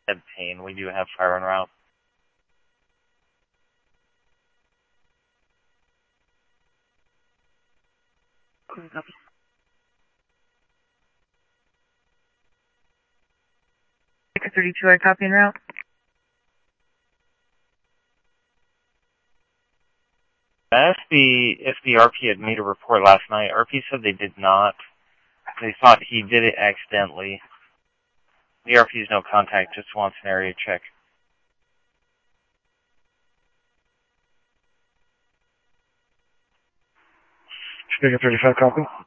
obtain. We do have fire en route. Copy. Ticket 32, I copy en route. I asked if the RP had made a report last night. RP said they did not. They thought he did it accidentally. The RP's no contact, just wants an area check. Ticket 35, copy.